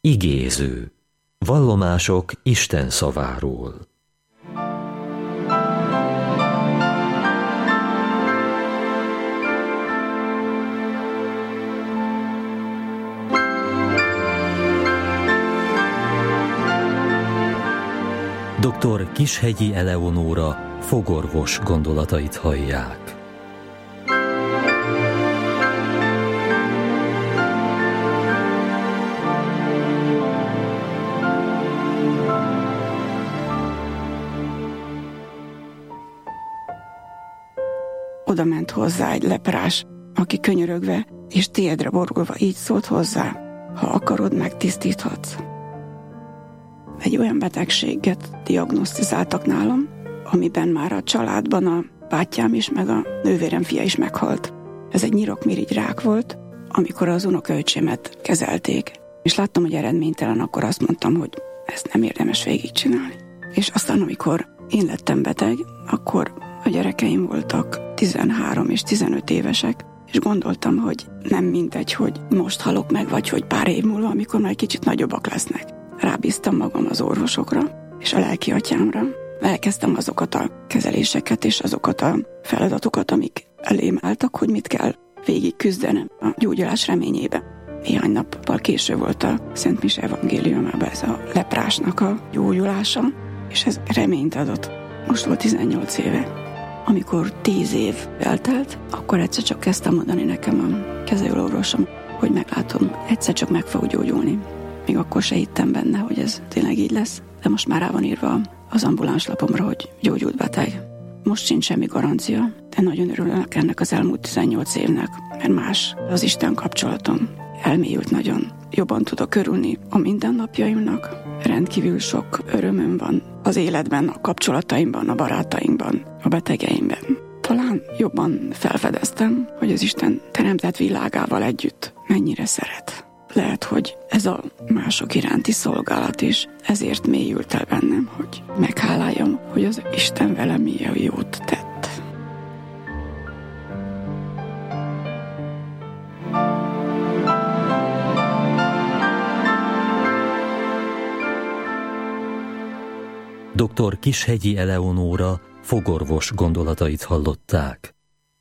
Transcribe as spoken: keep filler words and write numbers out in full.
Igéző. Vallomások Isten szaváról. doktor Kishegyi Eleonóra fogorvos gondolatait hallják. Oda ment hozzá egy leprás, aki könyörögve és térdre borulva így szólt hozzá: ha akarod, megtisztíthatsz. Egy olyan betegséget diagnosztizáltak nálam, amiben már a családban a bátyám is, meg a nővérem fia is meghalt. Ez egy nyirokmirigy rák volt, amikor az unokaöcsémet kezelték. És láttam, hogy eredménytelen, akkor azt mondtam, hogy ezt nem érdemes végigcsinálni. És aztán, amikor én lettem beteg, akkor a gyerekeim voltak tizenhárom és tizenöt évesek, és gondoltam, hogy nem mindegy, hogy most halok meg, vagy hogy pár év múlva, amikor már egy kicsit nagyobbak lesznek. Rábíztam magam az orvosokra és a lelki atyámra. Elkezdtem azokat a kezeléseket és azokat a feladatokat, amik elém álltak, hogy mit kell végig küzdenem a gyógyulás reményébe. Néhány nappal késő volt a Szent Mise evangéliumában ez a leprásnak a gyógyulása, és ez reményt adott. Most volt tizennyolc éve. Amikor tíz év eltelt, akkor egyszer csak kezdtem mondani nekem a kezelőorvosom, hogy meglátom, egyszer csak meg fog gyógyulni. Még akkor se hittem benne, hogy ez tényleg így lesz, de most már rá van írva az ambuláns lapomra, hogy gyógyult beteg. Most sincs semmi garancia, de nagyon örülök ennek az elmúlt tizennyolc évnek, mert más az Isten kapcsolatom. Elmélyült nagyon. Jobban tudok örülni a mindennapjaimnak. Rendkívül sok örömöm van az életben, a kapcsolataimban, a barátainkban, a betegeimben. Talán jobban felfedeztem, hogy az Isten teremtett világával együtt mennyire szeret. Lehet, hogy ez a mások iránti szolgálat is ezért mélyült el bennem, hogy megháláljam, hogy az Isten velem milyen jót tett. doktor Kishegyi Eleonóra fogorvos gondolatait hallották.